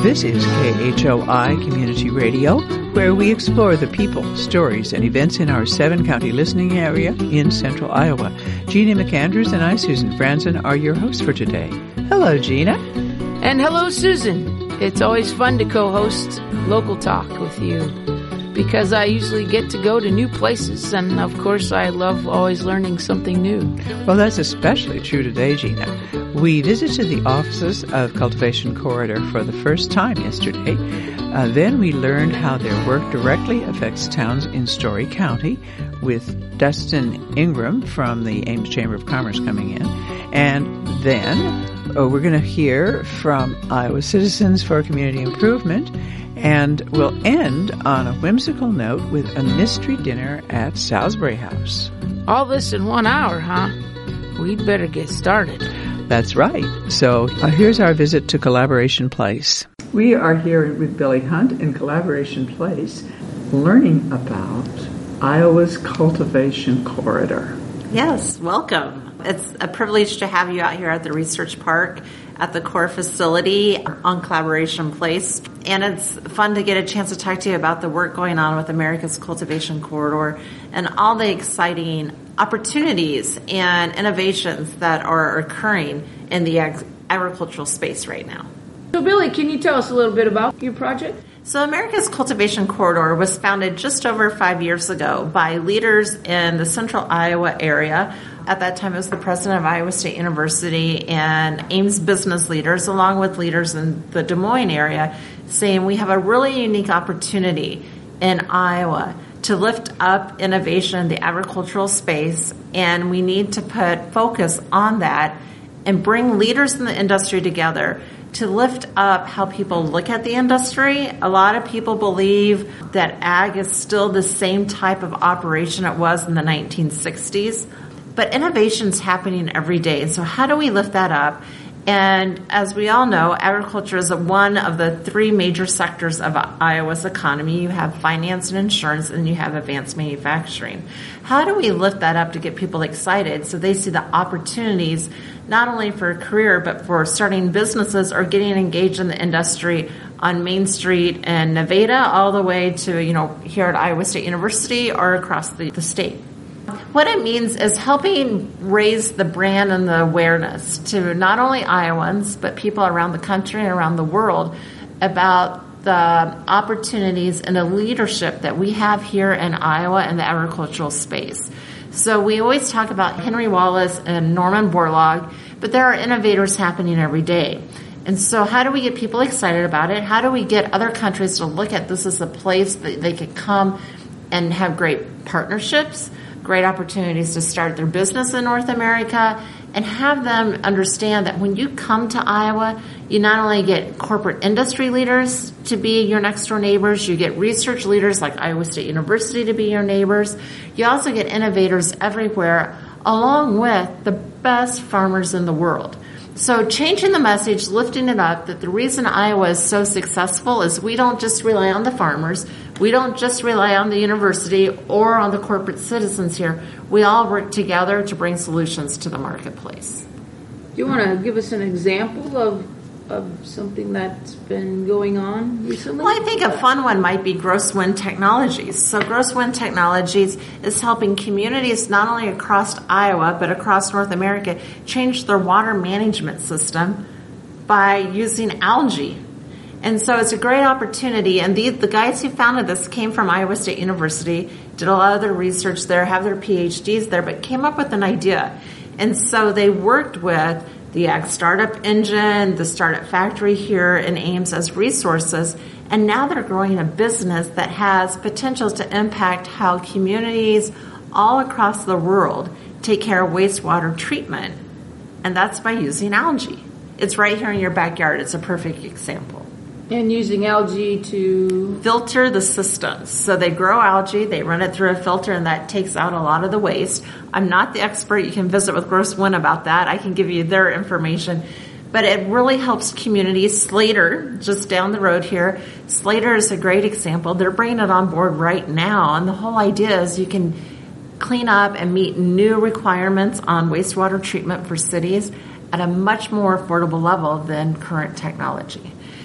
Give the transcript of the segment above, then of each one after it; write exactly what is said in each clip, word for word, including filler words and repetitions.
This is K H O I Community Radio, where we explore the people, stories, and events in our seven-county listening area in central Iowa. Gina McAndrews and I, Susan Franzen, are your hosts for today. Hello, Gina. And hello, Susan. It's always fun to co-host Local Talk with you because I usually get to go to new places, and of course I love always learning something new. Well, that's especially true today, Gina. We visited the offices of Cultivation Corridor for the first time yesterday. Uh, then we learned how their work directly affects towns in Story County with Dustin Ingram from the Ames Chamber of Commerce coming in. And then oh, we're going to hear from Iowa Citizens for Community Improvement. And we'll end on a whimsical note with a mystery dinner at Salisbury House. All this in one hour, huh? We'd better get started. That's right. So uh, here's our visit to Collaboration Place. We are here with Billy Hunt in Collaboration Place, learning about Iowa's Cultivation Corridor. Yes, welcome. It's a privilege to have you out here at the Research Park at the core facility on Collaboration Place. And it's fun to get a chance to talk to you about the work going on with America's Cultivation Corridor and all the exciting opportunities and innovations that are occurring in the ag- agricultural space right now. So, Billy, can you tell us a little bit about your project? So America's Cultivation Corridor was founded just over five years ago by leaders in the central Iowa area. At that time, it was the president of Iowa State University and Ames business leaders, along with leaders in the Des Moines area, saying we have a really unique opportunity in Iowa to lift up innovation in the agricultural space, and we need to put focus on that and bring leaders in the industry together to lift up how people look at the industry. A lot of people believe that ag is still the same type of operation it was in the nineteen sixties, but innovation's happening every day. So how do we lift that up? And as we all know, agriculture is one of the three major sectors of Iowa's economy. You have finance and insurance, and you have advanced manufacturing. How do we lift that up to get people excited so they see the opportunities not only for a career, but for starting businesses or getting engaged in the industry on Main Street in Nevada all the way to, you know, here at Iowa State University or across the, the state? What it means is helping raise the brand and the awareness to not only Iowans, but people around the country and around the world about the opportunities and the leadership that we have here in Iowa in the agricultural space. So we always talk about Henry Wallace and Norman Borlaug, but there are innovators happening every day. And so how do we get people excited about it? How do we get other countries to look at this as a place that they could come and have great partnerships, great opportunities to start their business in North America, and have them understand that when you come to Iowa, you not only get corporate industry leaders to be your next door neighbors, you get research leaders like Iowa State University to be your neighbors, you also get innovators everywhere, along with the best farmers in the world. So changing the message, lifting it up, that the reason Iowa is so successful is we don't just rely on the farmers, we don't just rely on the university or on the corporate citizens here. We all work together to bring solutions to the marketplace. Do you want to give us an example of of something that's been going on recently? Well, I think a fun one might be Gross Wind Technologies. So Gross Wind Technologies is helping communities not only across Iowa, but across North America change their water management system by using algae. And so it's a great opportunity. And the, the guys who founded this came from Iowa State University, did a lot of their research there, have their P H Ds there, but came up with an idea. And so they worked with the Ag Startup Engine, the Startup Factory here in Ames as resources, and now they're growing a business that has potential to impact how communities all across the world take care of wastewater treatment, and that's by using algae. It's right here in your backyard. It's a perfect example. And using algae to filter the systems. So they grow algae, they run it through a filter, and that takes out a lot of the waste. I'm not the expert. You can visit with Gross Wind about that. I can give you their information. But it really helps communities. Slater, just down the road here, Slater is a great example. They're bringing it on board right now. And the whole idea is you can clean up and meet new requirements on wastewater treatment for cities at a much more affordable level than current technology.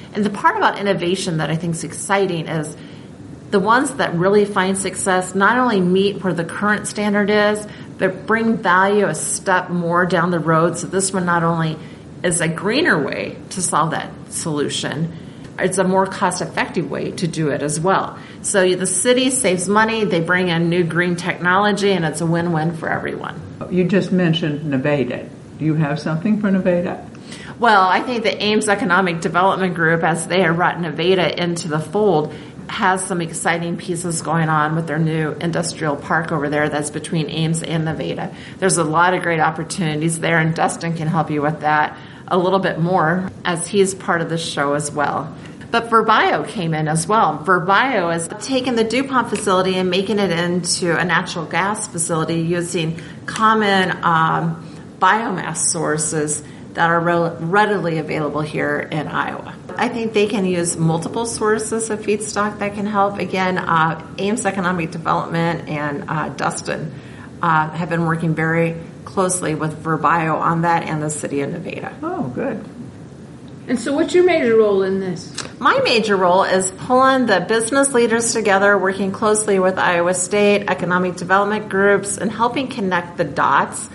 And the part about innovation that I think is exciting is the ones that really find success not only meet where the current standard is, but bring value a step more down the road. So this one not only is a greener way to solve that solution, it's a more cost-effective way to do it as well. So the city saves money, they bring in new green technology, and it's a win-win for everyone. You just mentioned Nevada. Do you have something for Nevada? Well, I think the Ames Economic Development Group, as they have brought Nevada into the fold, has some exciting pieces going on with their new industrial park over there that's between Ames and Nevada. There's a lot of great opportunities there, and Dustin can help you with that a little bit more as he's part of the show as well. But VirBio came in as well. VirBio is taking the DuPont facility and making it into a natural gas facility using common um, biomass sources that are re- readily available here in Iowa. I think they can use multiple sources of feedstock that can help. Again, uh, Ames Economic Development and uh, Dustin uh, have been working very closely with VirBio on that and the city of Nevada. Oh, good. And so what's your major role in this? My major role is pulling the business leaders together, working closely with Iowa State economic development groups, and helping connect the dots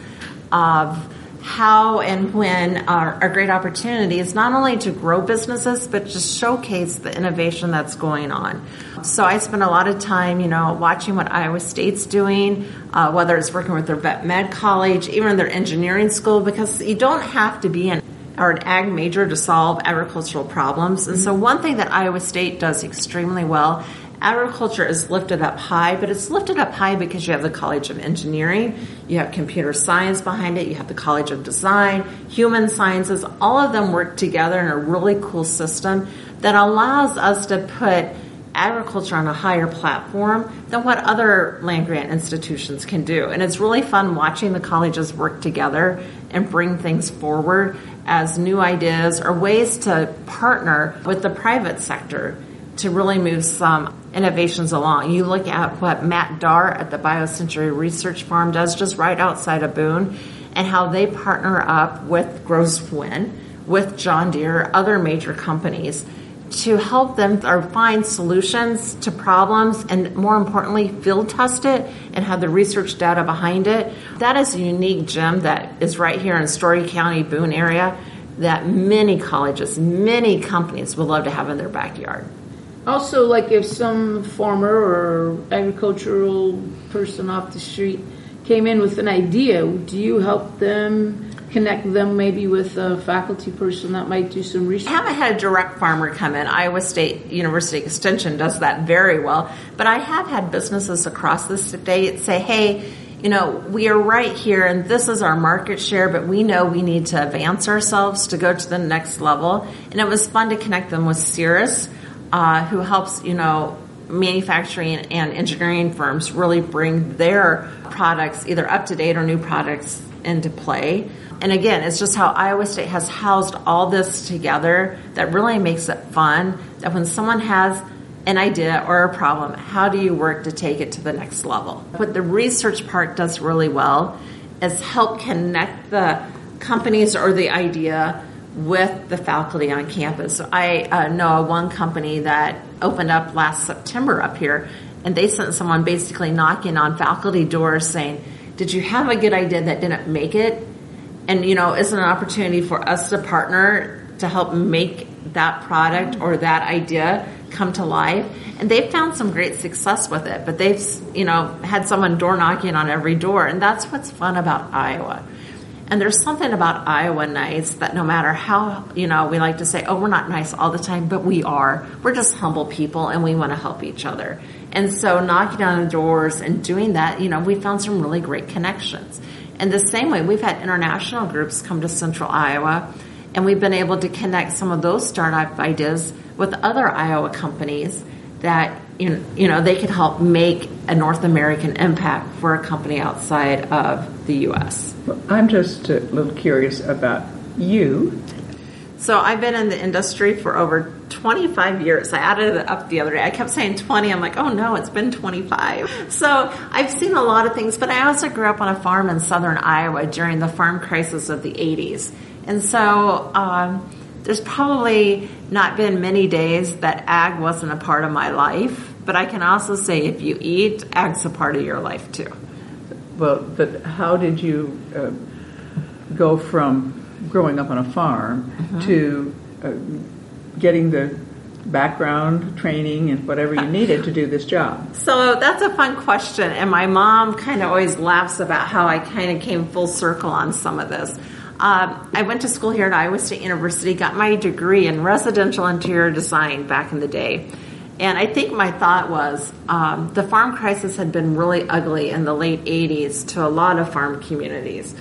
of how and when are, are great opportunities, not only to grow businesses, but just showcase the innovation that's going on. So I spend a lot of time, you know, watching what Iowa State's doing, uh, whether it's working with their vet med college, even their engineering school, because you don't have to be an or an ag major to solve agricultural problems. And so one thing that Iowa State does extremely well, agriculture is lifted up high, but it's lifted up high because you have the College of Engineering, you have computer science behind it, you have the College of Design, human sciences, all of them work together in a really cool system that allows us to put agriculture on a higher platform than what other land-grant institutions can do. And it's really fun watching the colleges work together and bring things forward as new ideas or ways to partner with the private sector to really move some innovations along. You look at what Matt Darr at the BioCentury Research Farm does just right outside of Boone, and how they partner up with Grosswin, with John Deere, other major companies, to help them or find solutions to problems and, more importantly, field test it and have the research data behind it. That is a unique gem that is right here in Story County, Boone area, that many colleges, many companies would love to have in their backyard. Also, like if some farmer or agricultural person off the street came in with an idea, do you help them, connect them maybe with a faculty person that might do some research? I haven't had a direct farmer come in. Iowa State University Extension does that very well. But I have had businesses across the state say, hey, you know, we are right here and this is our market share, but we know we need to advance ourselves to go to the next level. And it was fun to connect them with Cirrus, uh, who helps, you know, manufacturing and engineering firms really bring their products either up to date or new products into play. And again, it's just how Iowa State has housed all this together that really makes it fun, that when someone has an idea or a problem, how do you work to take it to the next level? What the research part does really well is help connect the companies or the idea with the faculty on campus. So I uh, know one company that opened up last September up here, and they sent someone basically knocking on faculty doors saying, did you have a good idea that didn't make it? And, you know, it's an opportunity for us to partner to help make that product or that idea come to life. And they've found some great success with it, but they've, you know, had someone door knocking on every door. And that's what's fun about Iowa. And there's something about Iowa nice that no matter how, you know, we like to say, oh, we're not nice all the time, but we are. We're just humble people and we want to help each other. And so knocking on the doors and doing that, you know, we found some really great connections. And the same way, we've had international groups come to Central Iowa, and we've been able to connect some of those startup ideas with other Iowa companies that, you know, they could help make a North American impact for a company outside of the U S. I'm just a little curious about you. So I've been in the industry for over twenty-five years. I added it up the other day. I kept saying twenty. I'm like, oh no, it's been twenty-five. So I've seen a lot of things, but I also grew up on a farm in southern Iowa during the farm crisis of the eighties. And so um, there's probably not been many days that ag wasn't a part of my life, but I can also say if you eat, ag's a part of your life too. Well, but how did you uh, go from growing up on a farm mm-hmm. to uh, getting the background, training, and whatever you needed to do this job? So that's a fun question, and my mom kind of always laughs about how I kind of came full circle on some of this. Um, I went to school here at Iowa State University, got my degree in residential interior design back in the day. And I think my thought was um, the farm crisis had been really ugly in the late eighties to a lot of farm communities.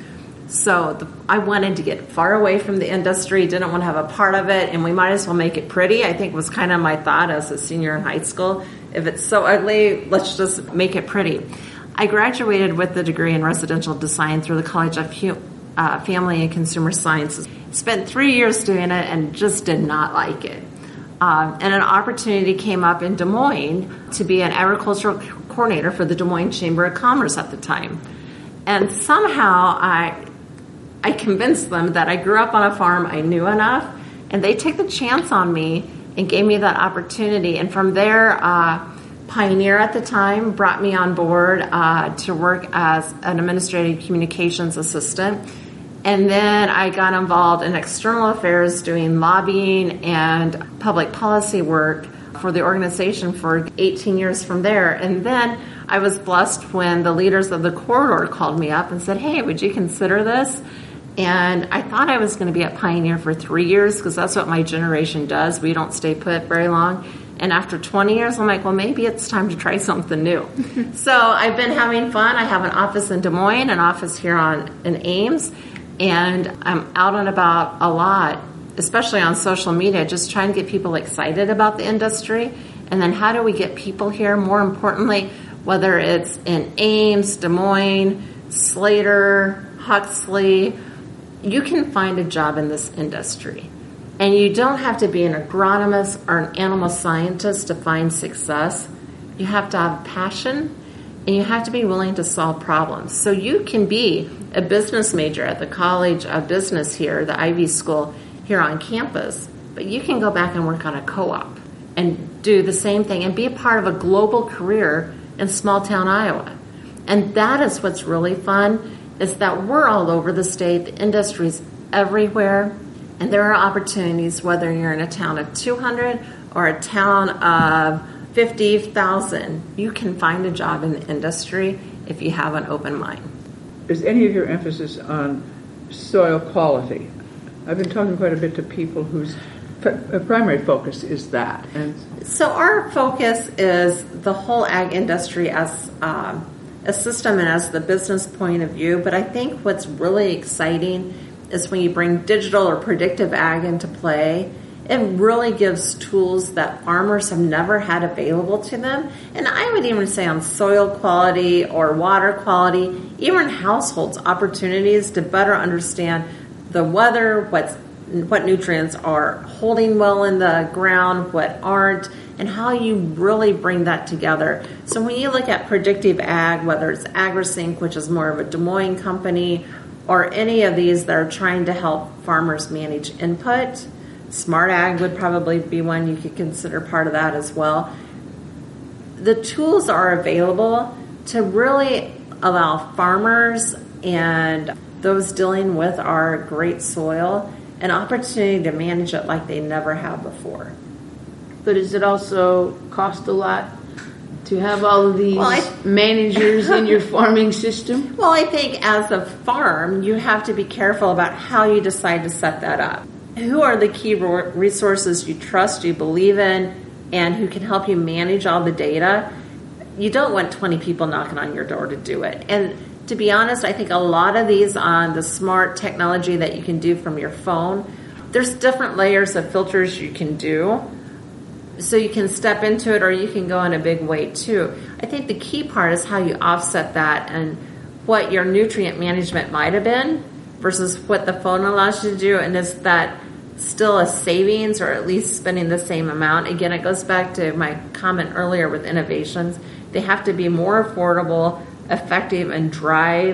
So the, I wanted to get far away from the industry, didn't want to have a part of it, and we might as well make it pretty, I think was kind of my thought as a senior in high school. If it's so ugly, let's just make it pretty. I graduated with the degree in residential design through the College of uh, Family and Consumer Sciences. Spent three years doing it and just did not like it. Um, and an opportunity came up in Des Moines to be an agricultural coordinator for the Des Moines Chamber of Commerce at the time. And somehow I I convinced them that I grew up on a farm, I knew enough, and they took the chance on me and gave me that opportunity. And from there, uh, Pioneer at the time brought me on board uh, to work as an administrative communications assistant. And then I got involved in external affairs doing lobbying and public policy work for the organization for eighteen years from there. And then I was blessed when the leaders of the corridor called me up and said, hey, would you consider this? And I thought I was going to be at Pioneer for three years because that's what my generation does. We don't stay put very long. And after twenty years, I'm like, well, maybe it's time to try something new. So I've been having fun. I have an office in Des Moines, an office here on in Ames, and I'm out and about a lot, especially on social media, just trying to get people excited about the industry. And then how do we get people here? More importantly, whether it's in Ames, Des Moines, Slater, Huxley, you can find a job in this industry. And you don't have to be an agronomist or an animal scientist to find success. You have to have passion, and you have to be willing to solve problems. So you can be a business major at the College of Business here, the Ivy School here on campus, but you can go back and work on a co-op and do the same thing and be a part of a global career in small town Iowa. And that is what's really fun, is that we're all over the state, the industry's everywhere, and there are opportunities whether you're in a town of two hundred or a town of fifty thousand. You can find a job in the industry if you have an open mind. Is any of your emphasis on soil quality? I've been talking quite a bit to people whose primary focus is that. And so our focus is the whole ag industry as um, a system and as the business point of view. But I think what's really exciting is when you bring digital or predictive ag into play, it really gives tools that farmers have never had available to them. And I would even say on soil quality or water quality, even households, opportunities to better understand the weather, what's, what nutrients are holding well in the ground, what aren't, and how you really bring that together. So when you look at predictive ag, whether it's AgriSync, which is more of a Des Moines company, or any of these that are trying to help farmers manage input, Smart Ag would probably be one you could consider part of that as well. The tools are available to really allow farmers and those dealing with our great soil an opportunity to manage it like they never have before. But does it also cost a lot to have all of these well, I, managers in your farming system? Well, I think as a farm, you have to be careful about how you decide to set that up. Who are the key resources you trust, you believe in, and who can help you manage all the data? You don't want twenty people knocking on your door to do it. And to be honest, I think a lot of these on the smart technology that you can do from your phone, there's different layers of filters you can do. So you can step into it or you can go in a big way too. I think the key part is how you offset that and what your nutrient management might have been versus what the phone allows you to do, and is that still a savings or at least spending the same amount? Again, it goes back to my comment earlier with innovations. They have to be more affordable, effective, and drive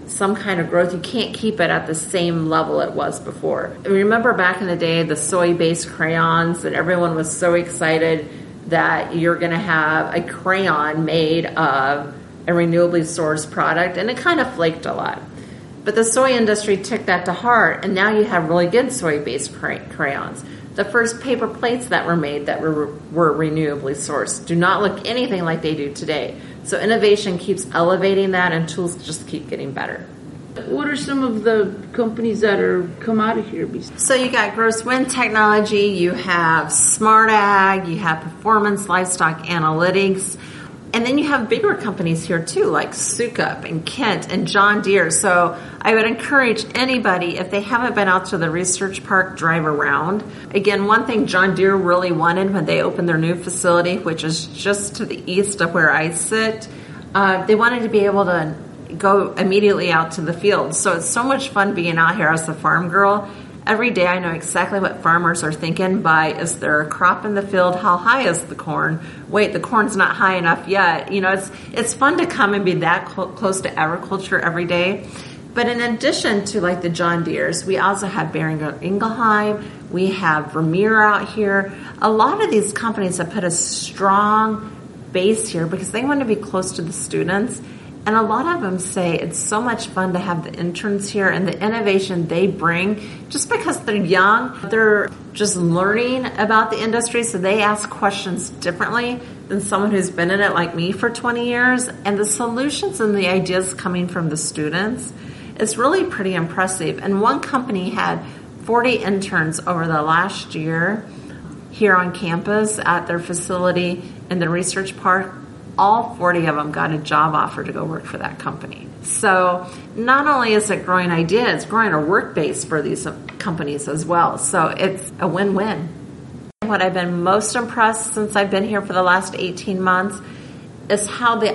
some kind of growth, you can't keep it at the same level it was before. Remember back in the day, the soy-based crayons, that everyone was so excited that you're going to have a crayon made of a renewably sourced product, and it kind of flaked a lot. But the soy industry took that to heart, and now you have really good soy-based cray- crayons. The first paper plates that were made that were, were renewably sourced do not look anything like they do today. So innovation keeps elevating that, and tools just keep getting better. What are some of the companies that are come out of here? So you got Gross Wind Technology, you have Smart Ag, you have Performance Livestock Analytics, and then you have bigger companies here too, like Sukup and Kent and John Deere. So I would encourage anybody, if they haven't been out to the research park, drive around. Again, one thing John Deere really wanted when they opened their new facility, which is just to the east of where I sit, uh, they wanted to be able to go immediately out to the field. So it's so much fun being out here as a farm girl. Every day I know exactly what farmers are thinking by, is there a crop in the field? How high is the corn? Wait, the corn's not high enough yet. You know, it's it's fun to come and be that cl- close to agriculture every day. But in addition to like the John Deeres, we also have Boehringer Ingelheim. We have Vermeer out here. A lot of these companies have put a strong base here because they want to be close to the students. And a lot of them say it's so much fun to have the interns here and the innovation they bring. Just because they're young, they're just learning about the industry, so they ask questions differently than someone who's been in it like me for twenty years. And the solutions and the ideas coming from the students is really pretty impressive. And one company had forty interns over the last year here on campus at their facility in the research park. All forty of them got a job offer to go work for that company. So not only is it growing ideas, it's growing a work base for these companies as well. So it's a win-win. What I've been most impressed since I've been here for the last eighteen months is how the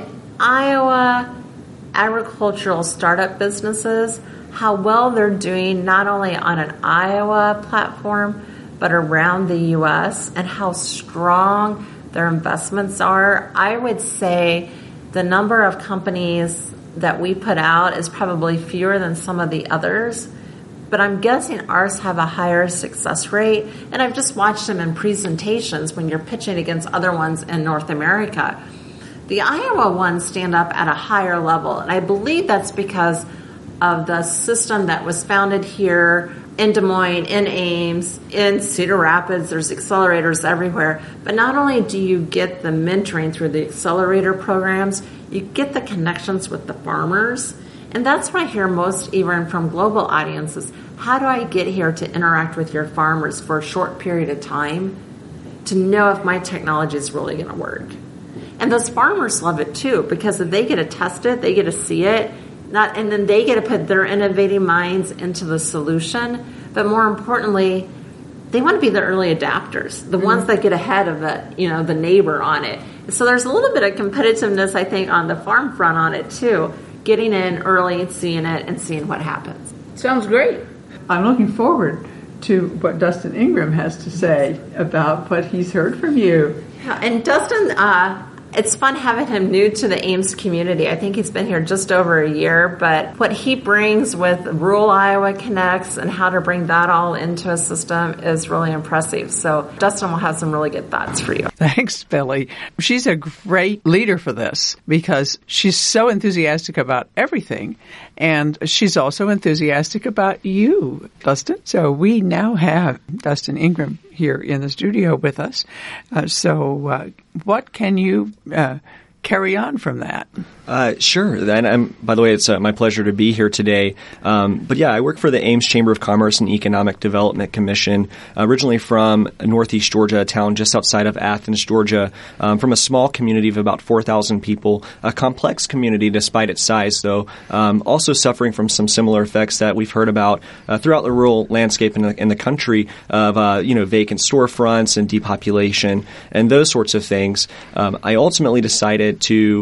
Iowa agricultural startup businesses, how well they're doing not only on an Iowa platform, but around the U S, and how strong their investments are. I would say the number of companies that we put out is probably fewer than some of the others, but I'm guessing ours have a higher success rate. And I've just watched them in presentations when you're pitching against other ones in North America. The Iowa ones stand up at a higher level, and I believe that's because of the system that was founded here in Des Moines, in Ames, in Cedar Rapids. There's accelerators everywhere. But not only do you get the mentoring through the accelerator programs, you get the connections with the farmers. And that's what I hear most even from global audiences. How do I get here to interact with your farmers for a short period of time to know if my technology is really going to work? And those farmers love it too, because if they get to test it, they get to see it, Not, and then they get to put their innovative minds into the solution. But more importantly, they want to be the early adapters, the mm-hmm. ones that get ahead of the, you know, the neighbor on it. So there's a little bit of competitiveness, I think, on the farm front on it too, getting in early, seeing it, and seeing what happens. Sounds great. I'm looking forward to what Dustin Ingram has to say about what he's heard from you. Yeah, and Dustin, uh, it's fun having him new to the Ames community. I think he's been here just over a year, but what he brings with Rural Iowa Connects and how to bring that all into a system is really impressive. So Dustin will have some really good thoughts for you. Thanks, Billy. She's a great leader for this because she's so enthusiastic about everything, and she's also enthusiastic about you, Dustin. So we now have Dustin Ingram here in the studio with us. Uh, so uh, what can you uh, carry on from that? Uh, sure. And I'm, by the way, it's uh, my pleasure to be here today. Um, but yeah, I work for the Ames Chamber of Commerce and Economic Development Commission, uh, originally from Northeast Georgia, a town just outside of Athens, Georgia, um, from a small community of about four thousand people, a complex community despite its size, though, um, also suffering from some similar effects that we've heard about uh, throughout the rural landscape in the, in the country of, uh, you know, vacant storefronts and depopulation and those sorts of things. Um, I ultimately decided to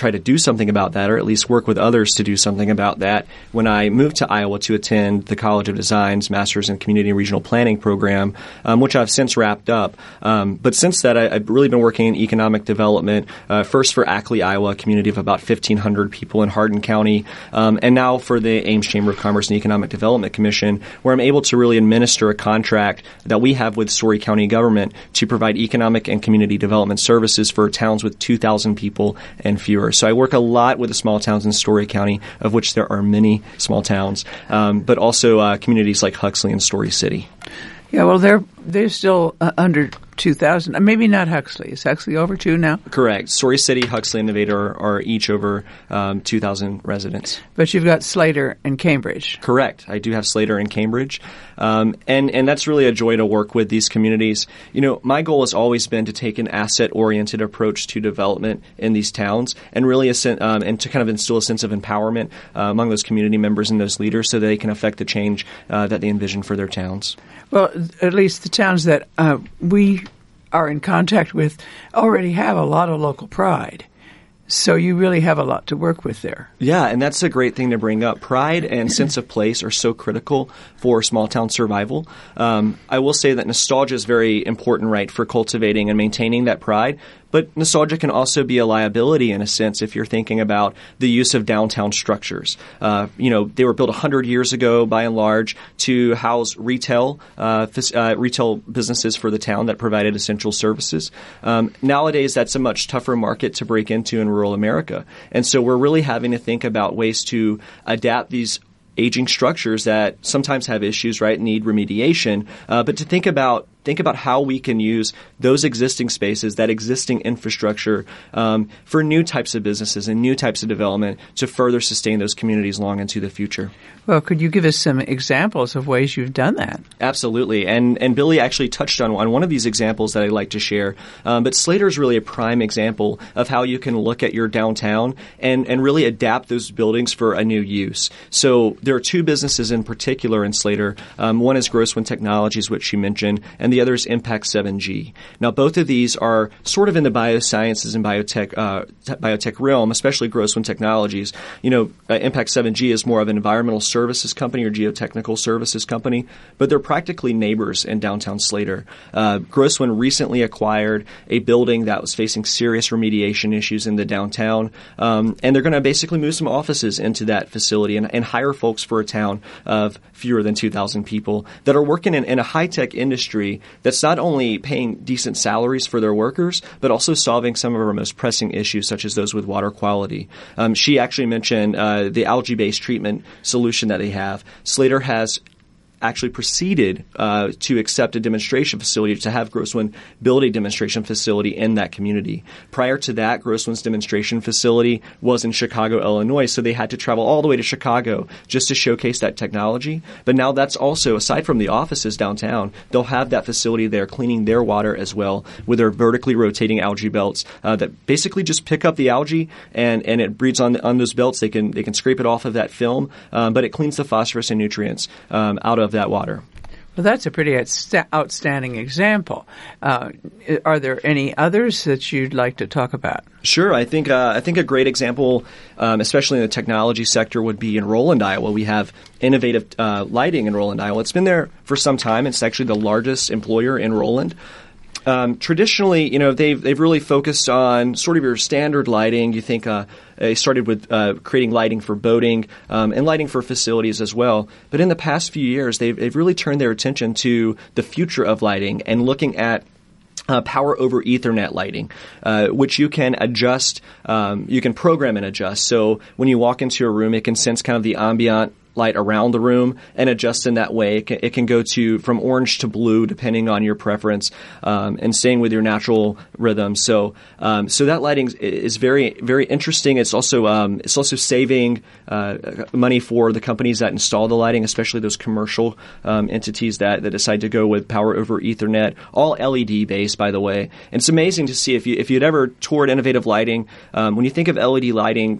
try to do something about that, or at least work with others to do something about that, when I moved to Iowa to attend the College of Design's Master's in Community and Regional Planning program, um, which I've since wrapped up. Um, but since that, I, I've really been working in economic development, uh, first for Ackley, Iowa, a community of about fifteen hundred people in Hardin County, um, and now for the Ames Chamber of Commerce and Economic Development Commission, where I'm able to really administer a contract that we have with Story County government to provide economic and community development services for towns with two thousand people and fewer. So I work a lot with the small towns in Story County, of which there are many small towns, um, but also uh, communities like Huxley and Story City. Yeah, well, they're they're still uh, under two thousand. Uh, maybe not Huxley. Is Huxley over two now? Correct. Story City, Huxley, and Nevada are, are each over um, two thousand residents. But you've got Slater and Cambridge. Correct. I do have Slater and Cambridge. Um, and, and that's really a joy to work with these communities. You know, my goal has always been to take an asset-oriented approach to development in these towns and really a sen- um, and to kind of instill a sense of empowerment uh, among those community members and those leaders so they can affect the change uh, that they envision for their towns. Well, at least the towns that uh, we are in contact with already have a lot of local pride. So you really have a lot to work with there. Yeah, and that's a great thing to bring up. Pride and sense of place are so critical for small town survival. Um, I will say that nostalgia is very important, right, for cultivating and maintaining that pride. But nostalgia can also be a liability in a sense if you're thinking about the use of downtown structures. Uh, you know, they were built one hundred years ago by and large to house retail uh, uh, retail businesses for the town that provided essential services. Um, nowadays, that's a much tougher market to break into in rural America. And so we're really having to think about ways to adapt these aging structures that sometimes have issues, right, need remediation, uh, but to think about Think about how we can use those existing spaces, that existing infrastructure, um, for new types of businesses and new types of development to further sustain those communities long into the future. Well, could you give us some examples of ways you've done that? Absolutely. And and Billy actually touched on, on one of these examples that I'd like to share. Um, but Slater is really a prime example of how you can look at your downtown and, and really adapt those buildings for a new use. So there are two businesses in particular in Slater. Um, one is Grosswind Technologies, which you mentioned, and the other is Impact seven G. Now, both of these are sort of in the biosciences and biotech uh, t- biotech realm, especially Grosswind Technologies. You know, uh, Impact seven G is more of an environmental services company or geotechnical services company, but they're practically neighbors in downtown Slater. Uh, Grosswind recently acquired a building that was facing serious remediation issues in the downtown, um, and they're going to basically move some offices into that facility and, and hire folks for a town of fewer than two thousand people that are working in, in a high-tech industry that's not only paying decent salaries for their workers, but also solving some of our most pressing issues, such as those with water quality. Um, she actually mentioned uh, the algae-based treatment solution that they have. Slater has actually proceeded uh, to accept a demonstration facility, to have Grosswind build a demonstration facility in that community. Prior to that, Grosswind's demonstration facility was in Chicago, Illinois, so they had to travel all the way to Chicago just to showcase that technology. But now that's also, aside from the offices downtown, they'll have that facility there cleaning their water as well with their vertically rotating algae belts uh, that basically just pick up the algae and, and it breeds on on those belts. They can they can scrape it off of that film, um, but it cleans the phosphorus and nutrients um, out of that water. Well, that's a pretty outstanding example. Uh, are there any others that you'd like to talk about? Sure. I think uh, I think a great example, um, especially in the technology sector, would be in Roland, Iowa. We have innovative uh, lighting in Roland, Iowa. It's been there for some time. It's actually the largest employer in Roland. Um, traditionally, you know, they've they've really focused on sort of your standard lighting. You think uh, they started with uh, creating lighting for boating um, and lighting for facilities as well. But in the past few years, they've they've really turned their attention to the future of lighting and looking at Uh, power over Ethernet lighting, uh, which you can adjust, um, you can program and adjust. So when you walk into a room, it can sense kind of the ambient light around the room and adjust in that way. It can, it can go to from orange to blue depending on your preference, um, and staying with your natural rhythm. So, um, so that lighting is very, very interesting. It's also um, it's also saving uh, money for the companies that install the lighting, especially those commercial um, entities that, that decide to go with power over Ethernet, all L E D based, by the way. And it's amazing to see if you if you'd ever toured Innovative Lighting. Um, when you think of L E D lighting,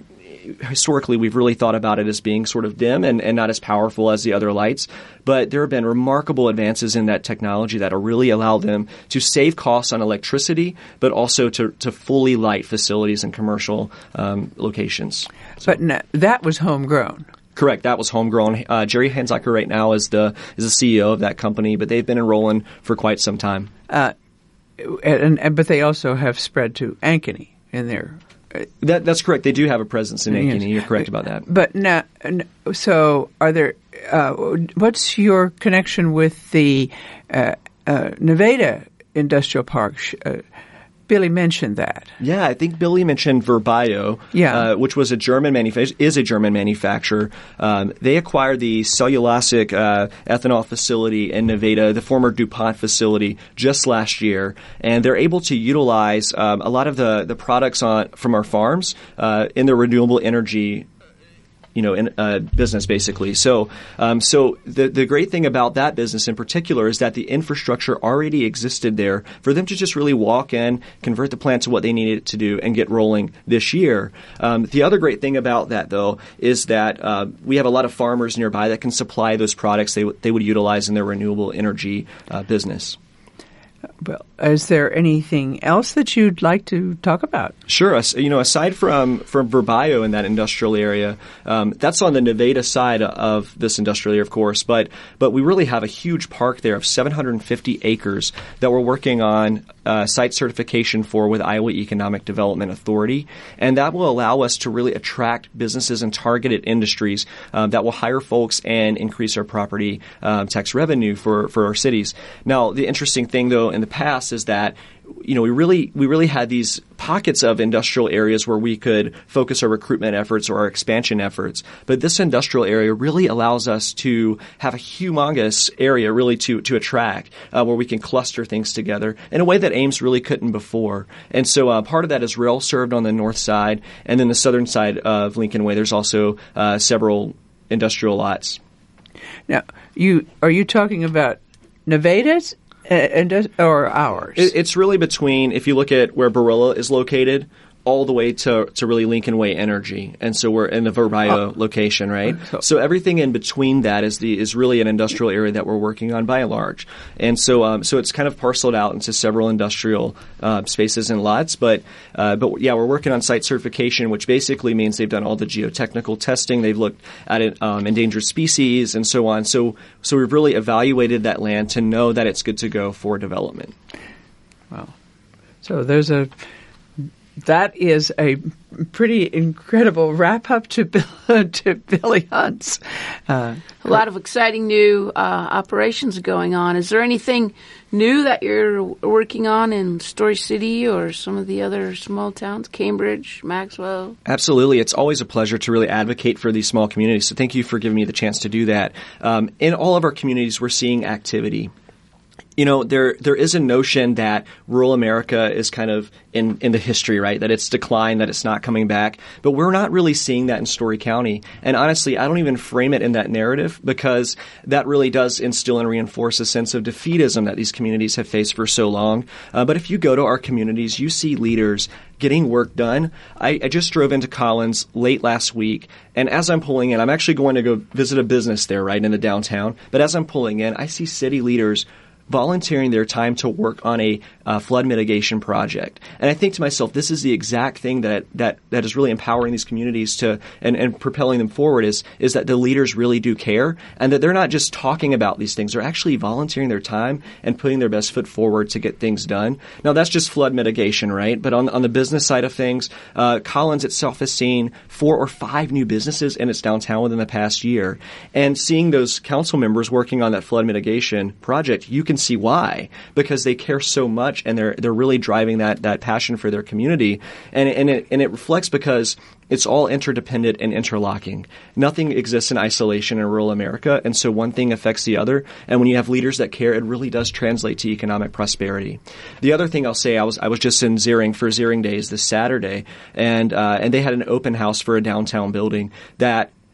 historically we've really thought about it as being sort of dim and, and not as powerful as the other lights. But there have been remarkable advances in that technology that will really allow them to save costs on electricity, but also to, to fully light facilities and commercial um, locations. So. But no, that was homegrown. Correct. That was homegrown. Uh, Jerry Hansacker right now is the is the C E O of that company, but they've been enrolling for quite some time. Uh, and, and but they also have spread to Ankeny in there. That that's correct. They do have a presence in Ankeny. Yes. You're correct about that. But now, so are there? Uh, what's your connection with the uh, uh, Nevada Industrial Park? Uh, Billy mentioned that. Yeah, I think Billy mentioned Verbio, yeah. uh, which was a German manufacturer, is a German manufacturer. Um, they acquired the cellulosic uh, ethanol facility in Nevada, the former DuPont facility, just last year, and they're able to utilize um, a lot of the the products on from our farms uh, in the renewable energy. You know, in uh, business basically. So, um, so the the great thing about that business in particular is that the infrastructure already existed there for them to just really walk in, convert the plant to what they needed to do, and get rolling this year. Um, the other great thing about that, though, is that uh, we have a lot of farmers nearby that can supply those products they w- they would utilize in their renewable energy uh, business. Well, is there anything else that you'd like to talk about? Sure. You know, aside from, from Verbio in that industrial area, um, that's on the Nevada side of this industrial area, of course, but but we really have a huge park there of seven hundred fifty acres that we're working on uh, site certification for with Iowa Economic Development Authority, and that will allow us to really attract businesses and targeted industries um, that will hire folks and increase our property um, tax revenue for, for our cities. Now, the interesting thing, though, in the past is that you know we really we really had these pockets of industrial areas where we could focus our recruitment efforts or our expansion efforts. But this industrial area really allows us to have a humongous area really to to attract uh, where we can cluster things together in a way that Ames really couldn't before. And so uh, part of that is rail served on the north side, and then the southern side of Lincoln Way there's also uh, several industrial lots. Now, you are you talking about Nevada's? Uh, and, or ours? It, it's really between, if you look at where Barilla is located, all the way to, to really Lincoln Way Energy. And so we're in the Verbio oh. location, right? So, so everything in between that is the is really an industrial area that we're working on by and large. And so um, so it's kind of parceled out into several industrial uh, spaces and lots. But, uh, but yeah, we're working on site certification, which basically means they've done all the geotechnical testing. They've looked at it, um, endangered species and so on. So, so we've really evaluated that land to know that it's good to go for development. Wow. So there's a... That is a pretty incredible wrap-up to Bill, to Billy Hunt's. Uh, a lot of exciting new uh, operations going on. Is there anything new that you're working on in Story City or some of the other small towns, Cambridge, Maxwell? Absolutely. It's always a pleasure to really advocate for these small communities. So thank you for giving me the chance to do that. Um, in all of our communities, we're seeing activity. You know, there there is a notion that rural America is kind of in, in the history, right? That it's declined, that it's not coming back. But we're not really seeing that in Story County. And honestly, I don't even frame it in that narrative because that really does instill and reinforce a sense of defeatism that these communities have faced for so long. Uh, but if you go to our communities, you see leaders getting work done. I, I just drove into Collins late last week, and as I'm pulling in, I'm actually going to go visit a business there, right, in the downtown. But as I'm pulling in, I see city leaders volunteering their time to work on a uh, flood mitigation project. And I think to myself, this is the exact thing that that, that is really empowering these communities to and, and propelling them forward is, is that the leaders really do care and that they're not just talking about these things. They're actually volunteering their time and putting their best foot forward to get things done. Now, that's just flood mitigation, right? But on, on the business side of things, uh, Collins itself has seen four or five new businesses in its downtown within the past year. And seeing those council members working on that flood mitigation project, you can see why, because they care so much and they're they're really driving that that passion for their community, and and it and it reflects because it's all interdependent and interlocking. Nothing exists in isolation in rural America, and so one thing affects the other. And when you have leaders that care, it really does translate to economic prosperity. The other thing I'll say, I was I was just in Ziering for Ziering Days this Saturday, and uh, and they had an open house for a downtown building that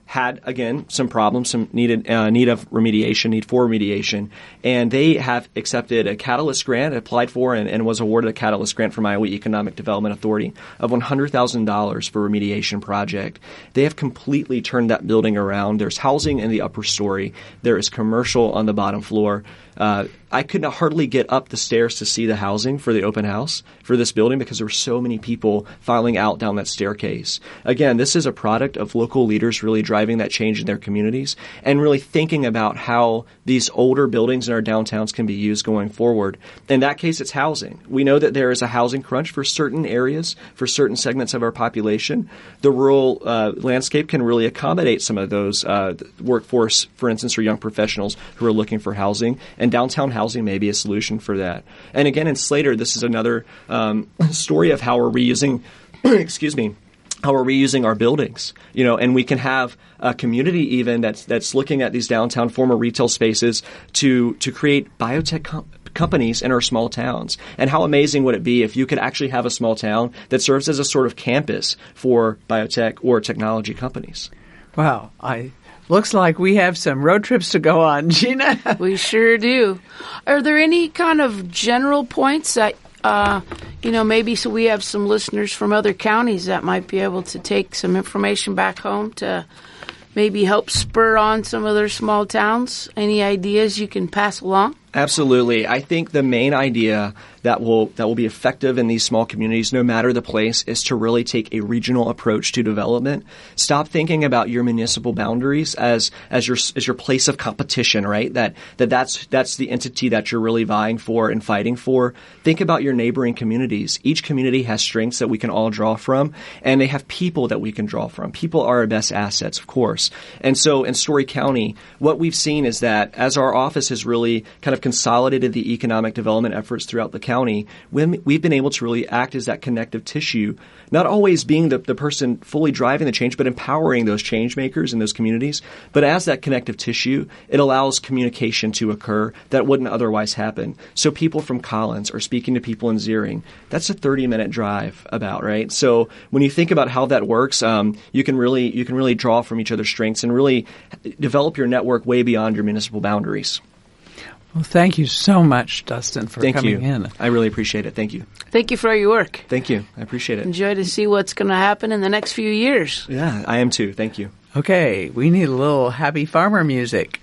had, again, some problems, some needed uh, need of remediation, need for remediation, and they have accepted a Catalyst grant, applied for, and, and was awarded a Catalyst grant from Iowa Economic Development Authority of one hundred thousand dollars for remediation project. They have completely turned that building around. There's housing in the upper story. There is commercial on the bottom floor. Uh, I could not hardly get up the stairs to see the housing for the open house for this building because there were so many people filing out down that staircase. Again, this is a product of local leaders really driving that change in their communities and really thinking about how these older buildings in our downtowns can be used going forward. In that case, it's housing. We know that there is a housing crunch for certain areas, for certain segments of our population. The rural uh, landscape can really accommodate some of those uh, workforce, for instance, for young professionals who are looking for housing. And downtown housing may be a solution for that. And again, in Slater, this is another um, story of how we're reusing, excuse me, how we're reusing our buildings. You know, and we can have a community even that's that's looking at these downtown former retail spaces to to create biotech com- companies in our small towns. And how amazing would it be if you could actually have a small town that serves as a sort of campus for biotech or technology companies? Wow, I. Looks like we have some road trips to go on, Gina. We sure do. Are there any kind of general points that, uh, you know, maybe so we have some listeners from other counties that might be able to take some information back home to maybe help spur on some of their small towns? Any ideas you can pass along? Absolutely. I think the main idea that will that will be effective in these small communities, no matter the place, is to really take a regional approach to development. Stop thinking about your municipal boundaries as as your as your place of competition, right? That that that's that's the entity that you're really vying for and fighting for. Think about your neighboring communities. Each community has strengths that we can all draw from, and they have people that we can draw from. People are our best assets, of course. And so in Story County, what we've seen is that as our office has really kind of consolidated the economic development efforts throughout the county, we've been able to really act as that connective tissue, not always being the, the person fully driving the change, but empowering those change makers in those communities. But as that connective tissue, it allows communication to occur that wouldn't otherwise happen. So people from Collins are speaking to people in Ziering. That's a thirty-minute drive about, right? So when you think about how that works, um, you can really you can really draw from each other's strengths and really develop your network way beyond your municipal boundaries. Well, thank you so much, Dustin, for Thank coming you. in. I really appreciate it. Thank you. Thank you for your work. Thank you. I appreciate it. Enjoy to see what's going to happen in the next few years. Yeah, I am too. Thank you. Okay, we need a little happy farmer music.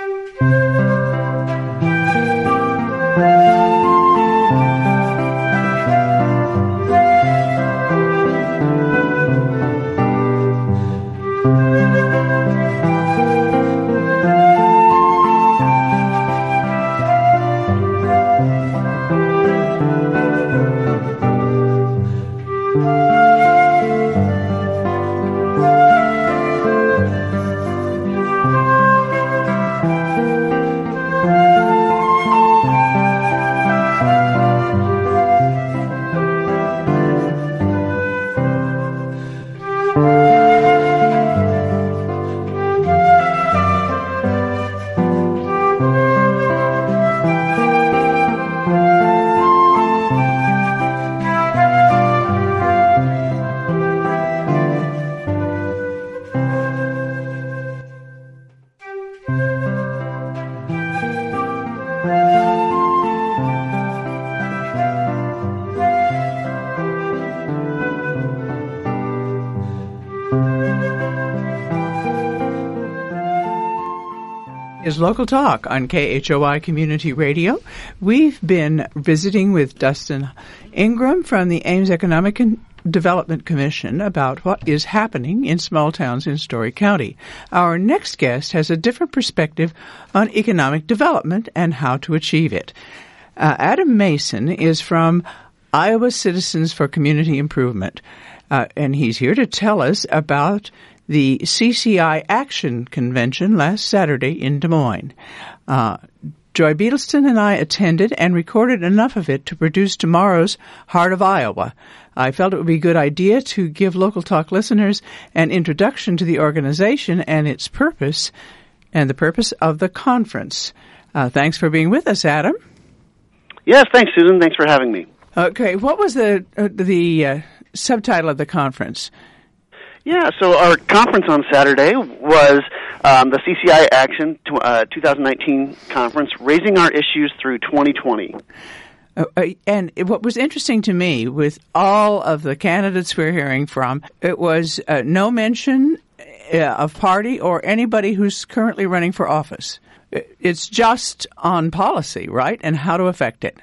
Is Local Talk on K H O I Community Radio. We've been visiting with Dustin Ingram from the Ames Economic Development Commission about what is happening in small towns in Story County. Our next guest has a different perspective on economic development and how to achieve it. Uh, Adam Mason is from Iowa Citizens for Community Improvement, uh, and he's here to tell us about the C C I Action Convention last Saturday in Des Moines. Uh, Joy Beadleston and I attended and recorded enough of it to produce tomorrow's Heart of Iowa. I felt it would be a good idea to give Local Talk listeners an introduction to the organization and its purpose and the purpose of the conference. Uh, thanks for being with us, Adam. Yes, thanks, Susan. Thanks for having me. Okay, what was the uh, the uh, subtitle of the conference? Yeah, so our conference on Saturday was um, the C C I Action uh, twenty nineteen conference, Raising Our Issues Through twenty twenty. Uh, and what was interesting to me with all of the candidates we're hearing from, it was uh, no mention uh, of party or anybody who's currently running for office. It's just on policy, right, and how to affect it.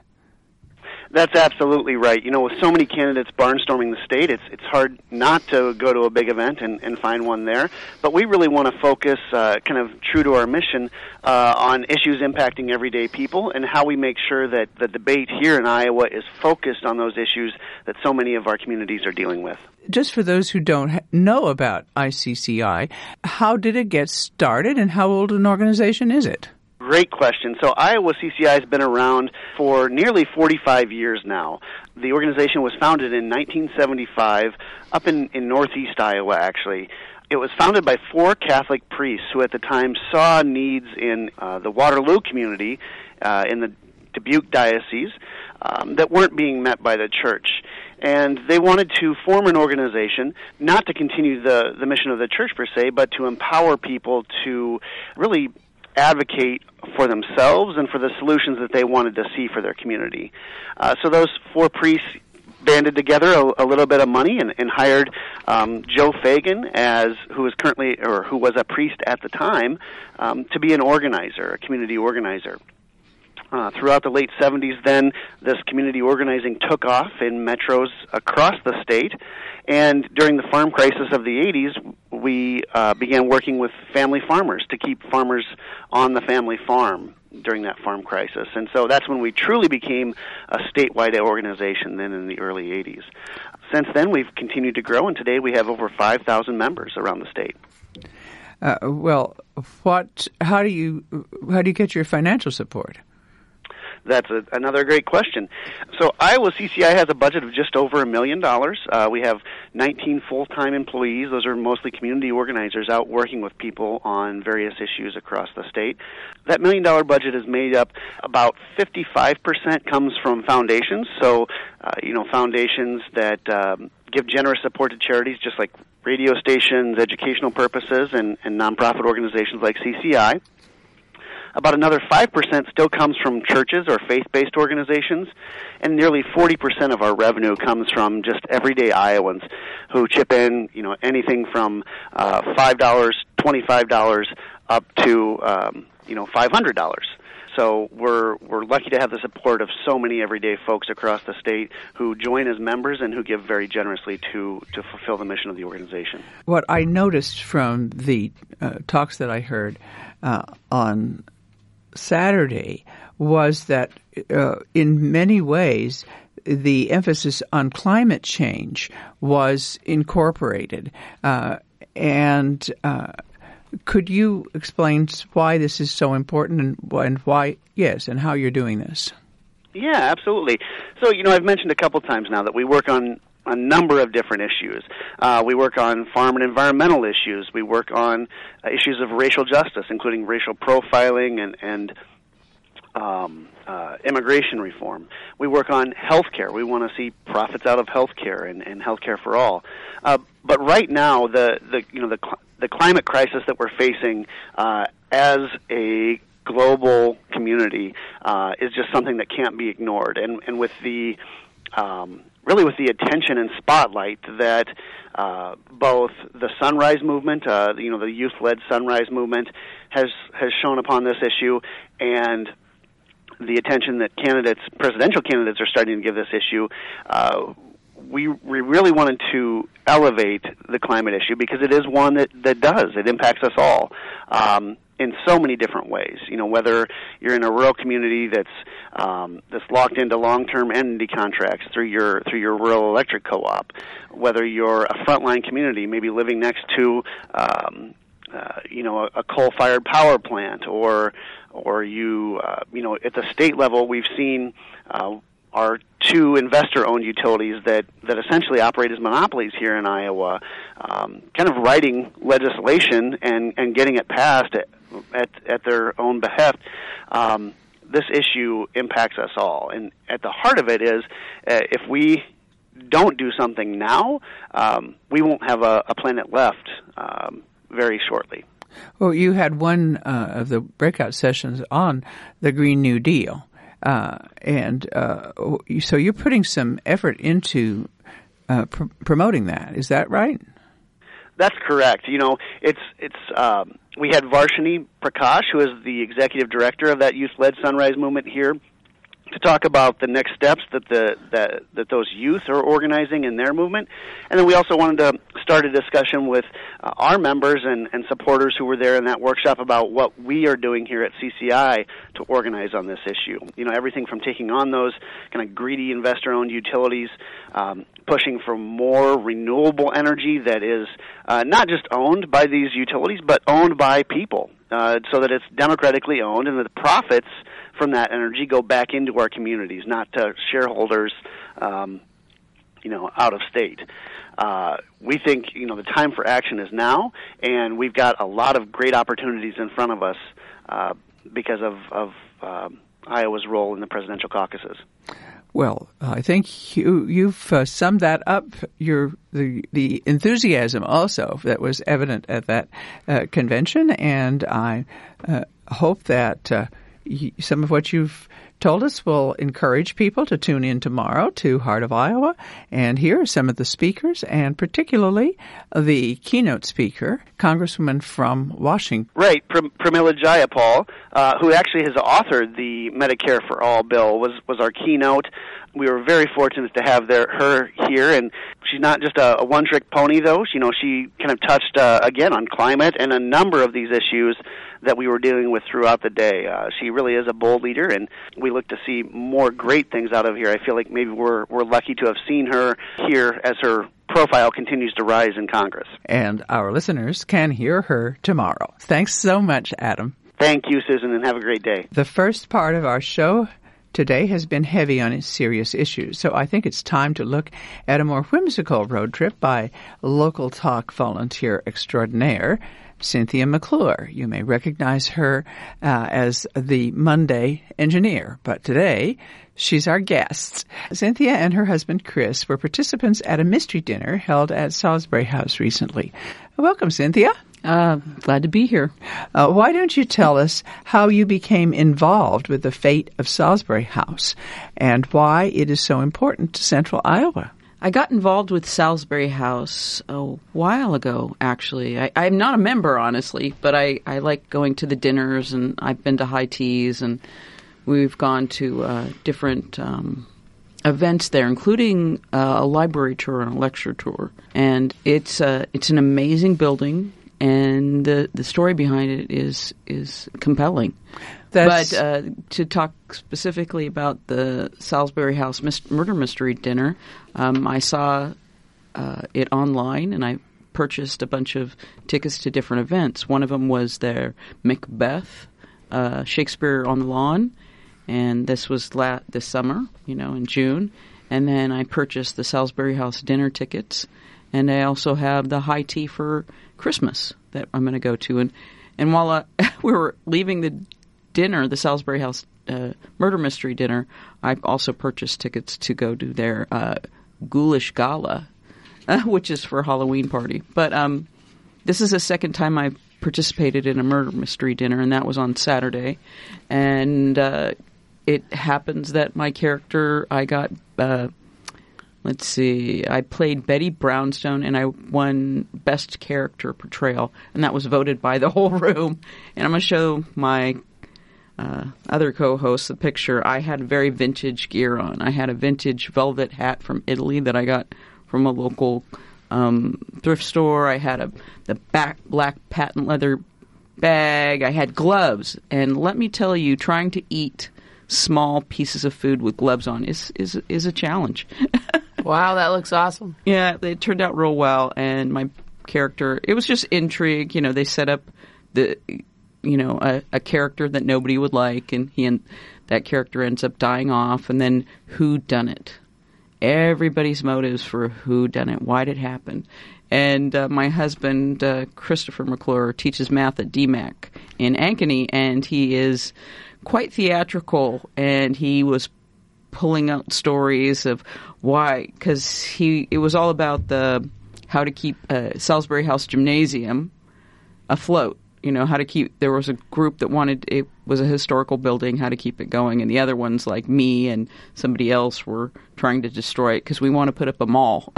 That's absolutely right. You know, with so many candidates barnstorming the state, it's it's hard not to go to a big event and, and find one there. But we really want to focus, uh, kind of true to our mission, uh, on issues impacting everyday people and how we make sure that the debate here in Iowa is focused on those issues that so many of our communities are dealing with. Just for those who don't know about I C C I, how did it get started and how old an organization is it? Great question. So Iowa C C I has been around for nearly forty-five years now. The organization was founded in nineteen seventy-five up in, in northeast Iowa, actually. It was founded by four Catholic priests who at the time saw needs in uh, the Waterloo community uh, in the Dubuque Diocese um, that weren't being met by the church. And they wanted to form an organization, not to continue the, the mission of the church per se, but to empower people to really advocate for themselves and for the solutions that they wanted to see for their community. Uh, so those four priests banded together a, a little bit of money and, and hired um, Joe Fagan, as who is currently or who was a priest at the time, um, to be an organizer, a community organizer. Uh, throughout the late seventies, then, this community organizing took off in metros across the state. And during the farm crisis of the eighties, we uh, began working with family farmers to keep farmers on the family farm during that farm crisis. And so that's when we truly became a statewide organization then in the early eighties. Since then, we've continued to grow, and today we have over five thousand members around the state. Uh, well, what? How do you how do you get your financial support? That's a, another great question. So Iowa C C I has a budget of just over a million dollars. Uh, we have nineteen full-time employees. Those are mostly community organizers out working with people on various issues across the state. That million-dollar budget is made up about fifty-five percent comes from foundations. So, uh, you know, foundations that um, give generous support to charities just like radio stations, educational purposes, and, and nonprofit organizations like C C I. About another five percent still comes from churches or faith-based organizations, and nearly forty percent of our revenue comes from just everyday Iowans who chip in, you know, anything from uh, five dollars, twenty-five dollars, up to, um, you know, five hundred dollars. So we're we're lucky to have the support of so many everyday folks across the state who join as members and who give very generously to, to fulfill the mission of the organization. What I noticed from the uh, talks that I heard uh, on Saturday was that uh, in many ways the emphasis on climate change was incorporated. Uh, and uh, could you explain why this is so important and, and why, yes, and how you're doing this? Yeah, absolutely. So, you know, I've mentioned a couple times now that we work on a number of different issues. Uh, we work on farm and environmental issues. We work on uh, issues of racial justice, including racial profiling and, and um, uh, immigration reform. We work on healthcare. We want to see profits out of healthcare and, and healthcare for all. Uh, but right now, the, the you know the cl- the climate crisis that we're facing uh, as a global community uh, is just something that can't be ignored. And and with the um, really with the attention and spotlight that uh, both the Sunrise Movement, uh, you know, the youth-led Sunrise Movement, has has shown upon this issue, and the attention that candidates, presidential candidates, are starting to give this issue, uh, we we really wanted to elevate the climate issue because it is one that, that does. It impacts us all. Um, in so many different ways. You know, whether you're in a rural community that's um, that's locked into long-term energy contracts through your through your rural electric co-op, whether you're a frontline community, maybe living next to um, uh, you know a, a coal-fired power plant, or or you uh, you know at the state level, we've seen uh, our two investor-owned utilities that, that essentially operate as monopolies here in Iowa, um, kind of writing legislation and, and getting it passed at, at, at their own behest. Um, this issue impacts us all. And at the heart of it is uh, if we don't do something now, um, we won't have a, a planet left um, very shortly. Well, you had one uh, of the breakout sessions on the Green New Deal, uh, and uh, so you're putting some effort into uh, pr- promoting that. Is that right? That's correct. You know, it's it's um, we had Varshini Prakash, who is the executive director of that youth-led Sunrise movement here, to talk about the next steps that the that that those youth are organizing in their movement, and then we also wanted to start a discussion with uh, our members and, and supporters who were there in that workshop about what we are doing here at C C I to organize on this issue. You know, everything from taking on those kind of greedy investor-owned utilities, um, pushing for more renewable energy that is uh, not just owned by these utilities, but owned by people, uh, so that it's democratically owned and that the profits from that energy go back into our communities, not to shareholders, um, you know, out of state. Uh, we think, you know, the time for action is now, and we've got a lot of great opportunities in front of us uh, because of, of um, Iowa's role in the presidential caucuses. Well, I think you, you've uh, summed that up. Your the the enthusiasm also that was evident at that uh, convention, and I uh, hope that uh, y- some of what you've told us will encourage people to tune in tomorrow to Heart of Iowa and hear some of the speakers, and particularly the keynote speaker, Congresswoman from Washington. Right, Pram- Pramila Jayapal, uh, who actually has authored the Medicare for All bill, was, was our keynote. We were very fortunate to have their, her here, and she's not just a, a one-trick pony, though. She, you know, she kind of touched, uh, again, on climate and a number of these issues that we were dealing with throughout the day. Uh, she really is a bold leader, and we look to see more great things out of here. I feel like maybe we're we're lucky to have seen her here as her profile continues to rise in Congress. And our listeners can hear her tomorrow. Thanks so much, Adam. Thank you, Susan, and have a great day. The first part of our show today has been heavy on serious issues, so I think it's time to look at a more whimsical road trip by local talk volunteer extraordinaire, Cynthia McClure. You may recognize her uh, as the Monday engineer, but today she's our guest. Cynthia and her husband Chris were participants at a mystery dinner held at Salisbury House recently. Welcome, Cynthia. Uh, glad to be here. Uh, why don't you tell us how you became involved with the fate of Salisbury House and why it is so important to Central Iowa? I got involved with Salisbury House a while ago, actually. I, I'm not a member, honestly, but I, I like going to the dinners, and I've been to high teas, and we've gone to uh, different um, events there, including uh, a library tour and a lecture tour. And it's uh, it's an amazing building, and the, the story behind it is is compelling. That's... But uh, to talk specifically about the Salisbury House mis- murder mystery dinner, um, I saw uh, it online, and I purchased a bunch of tickets to different events. One of them was their Macbeth, uh, Shakespeare on the Lawn, and this was la- this summer, you know, in June. And then I purchased the Salisbury House dinner tickets, and I also have the high tea for Christmas that I'm going to go to. And and while uh, we were leaving the dinner, the Salisbury House uh, murder mystery dinner, I also purchased tickets to go to their uh, Ghoulish Gala, uh, which is for a Halloween party. But um, this is the second time I've participated in a murder mystery dinner, and that was on Saturday. And uh, it happens that my character, I got, uh, let's see, I played Betty Brownstone, and I won Best Character Portrayal, and that was voted by the whole room. And I'm going to show my Uh, other co-hosts the picture. I had very vintage gear on. I had a vintage velvet hat from Italy that I got from a local um, thrift store. I had a the back black patent leather bag. I had gloves, and let me tell you, trying to eat small pieces of food with gloves on is is is a challenge. Wow, that looks awesome. Yeah, it turned out real well, and my character, it was just intrigue. You know, they set up the you know, a, a character that nobody would like, and he and that character ends up dying off, and then who done it? Everybody's motives for who done it, why did it happen. And uh, my husband, uh, Christopher McClure, teaches math at D MAC in Ankeny, and he is quite theatrical, and he was pulling out stories of why, because he it was all about the how to keep uh, Salisbury House Gymnasium afloat. You know, how to keep, there was a group that wanted, it was a historical building, how to keep it going, and the other ones, like me and somebody else, were trying to destroy it because we want to put up a mall.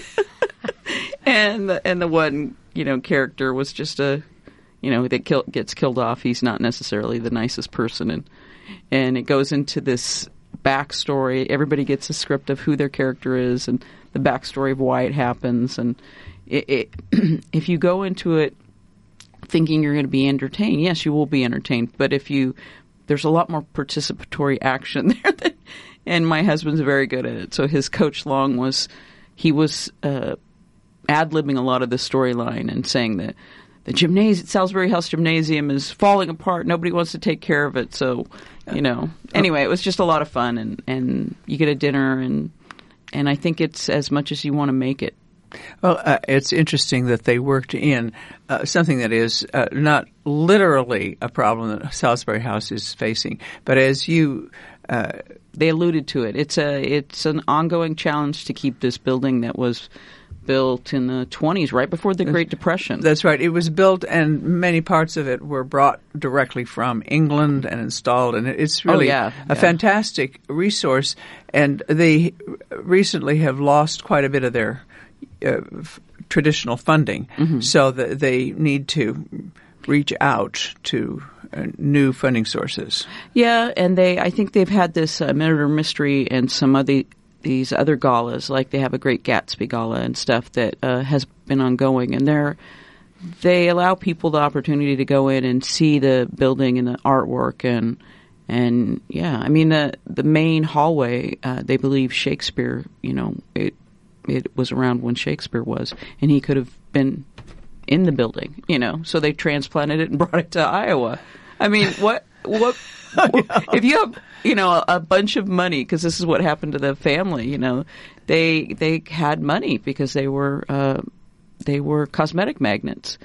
and, the, and the one, you know, character was just a, you know, that kill, gets killed off. He's not necessarily the nicest person. And, and it goes into this backstory. Everybody gets a script of who their character is and the backstory of why it happens. And it, it if you go into it thinking you're going to be entertained, yes, you will be entertained. But if you, there's a lot more participatory action there. Than, and my husband's very good at it. So his Coach Long was, he was uh, ad-libbing a lot of the storyline and saying that the gymnasium, Salisbury House Gymnasium is falling apart. Nobody wants to take care of it. So, you know, anyway, it was just a lot of fun. And, and you get a dinner, and and I think it's as much as you want to make it. Well, uh, it's interesting that they worked in uh, something that is uh, not literally a problem that Salisbury House is facing, but as you uh, they alluded to it, it's a it's an ongoing challenge to keep this building that was built in the twenties, right before the Great Depression. That's right. It was built, and many parts of it were brought directly from England and installed, and it's really oh, yeah, a yeah. fantastic resource. And they recently have lost quite a bit of their Uh, f- traditional funding, mm-hmm. so that they need to reach out to uh, new funding sources. Yeah, and they, I think they've had this uh, Murder Mystery and some of the, these other galas, like they have a Great Gatsby gala and stuff that uh, has been ongoing, and they're they allow people the opportunity to go in and see the building and the artwork, and and yeah, I mean the the main hallway, uh, they believe Shakespeare, you know, it. It was around when Shakespeare was, and he could have been in the building, you know. So they transplanted it and brought it to Iowa. I mean, what, what, what if you have, you know, a, a bunch of money, because this is what happened to the family, you know, they they had money because they were uh, they were cosmetic magnates,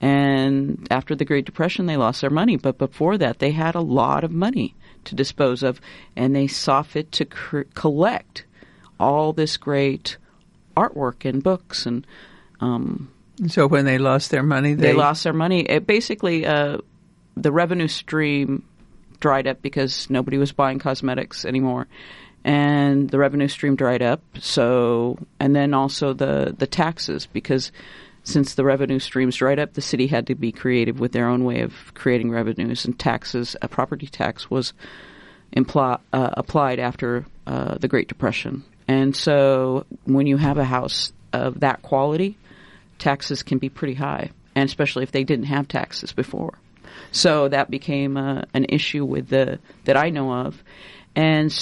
and after the Great Depression, they lost their money. But before that, they had a lot of money to dispose of, and they saw fit to cr- collect all this great artwork and books, and um, so when they lost their money, they, they lost their money. It basically, uh, the revenue stream dried up because nobody was buying cosmetics anymore, and the revenue stream dried up. So, and then also the the taxes, because since the revenue streams dried up, the city had to be creative with their own way of creating revenues, and taxes. A property tax was impl- uh, applied after uh, the Great Depression. And so when you have a house of that quality, taxes can be pretty high, and especially if they didn't have taxes before. So that became uh, an issue with the that I know of. And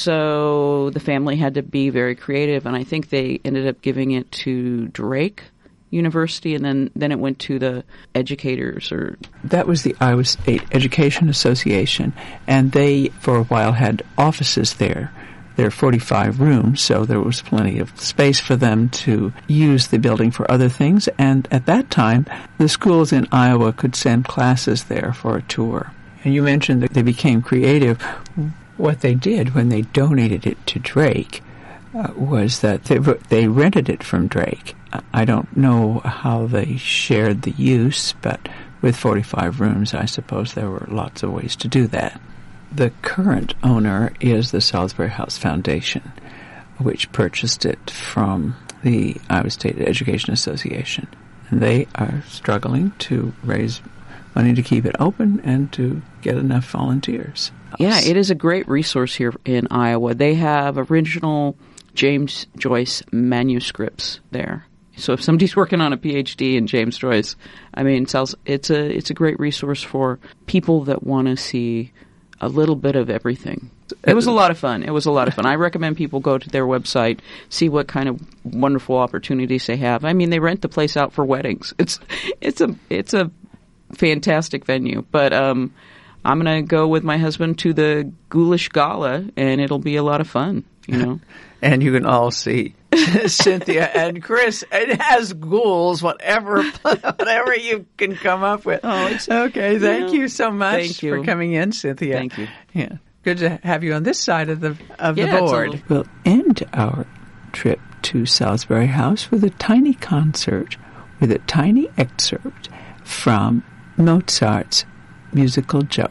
so the family had to be very creative, and I think they ended up giving it to Drake University, and then, then it went to the educators. Or that was the Iowa State Education Association, and they, for a while, had offices there. There are forty-five rooms, so there was plenty of space for them to use the building for other things. And at that time, the schools in Iowa could send classes there for a tour. And you mentioned that they became creative. What they did when they donated it to Drake uh, was that they, they rented it from Drake. I don't know how they shared the use, but with forty-five rooms, I suppose there were lots of ways to do that. The current owner is the Salisbury House Foundation, which purchased it from the Iowa State Education Association. And they are struggling to raise money to keep it open and to get enough volunteers. Yeah, it is a great resource here in Iowa. They have original James Joyce manuscripts there. So if somebody's working on a P H D in James Joyce, I mean, it's a it's a great resource for people that want to see a little bit of everything. It was a lot of fun. It was a lot of fun. I recommend people go to their website, see what kind of wonderful opportunities they have. I mean, they rent the place out for weddings. It's it's a it's a fantastic venue. But um, I'm going to go with my husband to the Ghoulish Gala, and it'll be a lot of fun, you know. And you can all see Cynthia and Chris. It has ghouls, whatever whatever you can come up with. Oh, it's, okay, thank you know, you so much thank you. for coming in, Cynthia. Thank you. Yeah. good to have you on this side of the of Yeah, the board. it's a We'll end our trip to Salisbury House with a tiny concert, with a tiny excerpt from Mozart's musical Joke.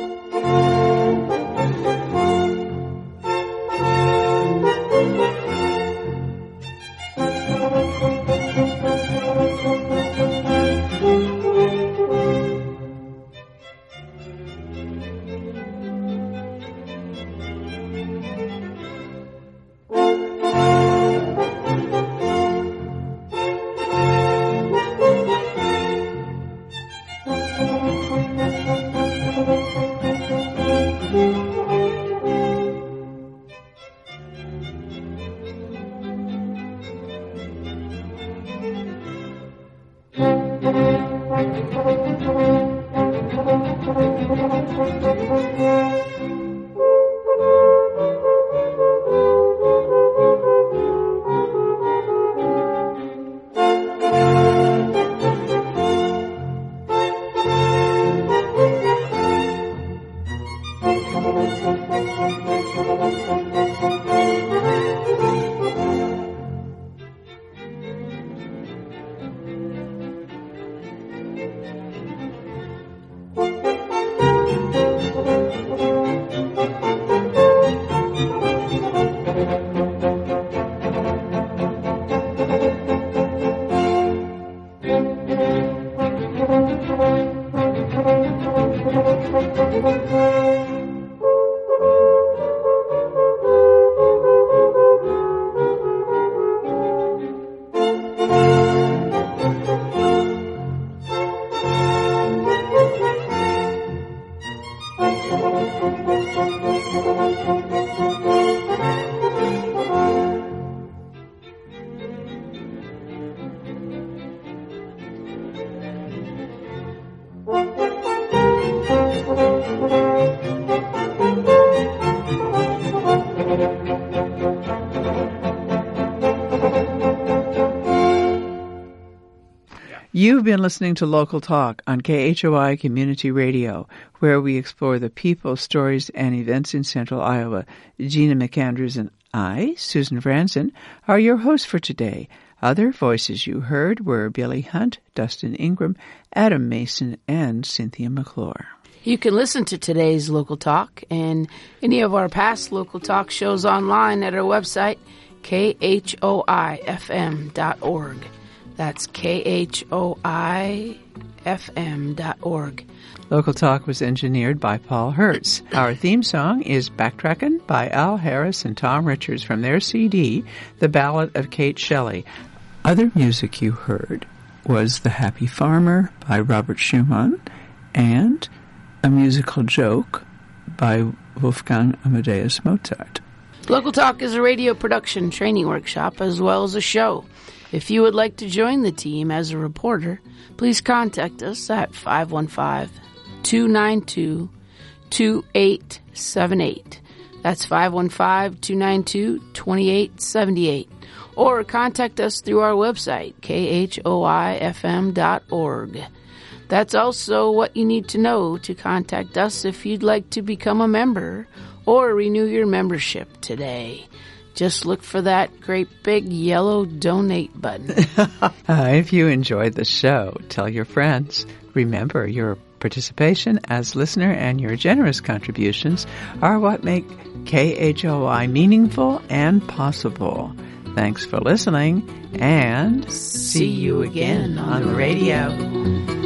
You've been listening to Local Talk on K H O I Community Radio, where we explore the people, stories, and events in Central Iowa. Gina McAndrews and I, Susan Franzen, are your hosts for today. Other voices you heard were Billy Hunt, Dustin Ingram, Adam Mason, and Cynthia McClure. You can listen to today's Local Talk and any of our past Local Talk shows online at our website, K H O I F M dot org. That's K H O I F M dot org. Local Talk was engineered by Paul Hertz. Our theme song is Backtrackin' by Al Harris and Tom Richards from their C D, The Ballad of Kate Shelley. Other music you heard was The Happy Farmer by Robert Schumann and A Musical Joke by Wolfgang Amadeus Mozart. Local Talk is a radio production training workshop as well as a show. If you would like to join the team as a reporter, please contact us at five one five, two nine two, two eight seven eight. That's five one five, two nine two, two eight seven eight. Or contact us through our website, K H O I F M dot org. That's also what you need to know to contact us if you'd like to become a member or renew your membership today. Just look for that great big yellow donate button. uh, if you enjoyed the show, tell your friends. Remember, your participation as listener and your generous contributions are what make K H O I meaningful and possible. Thanks for listening, and see you again on the radio.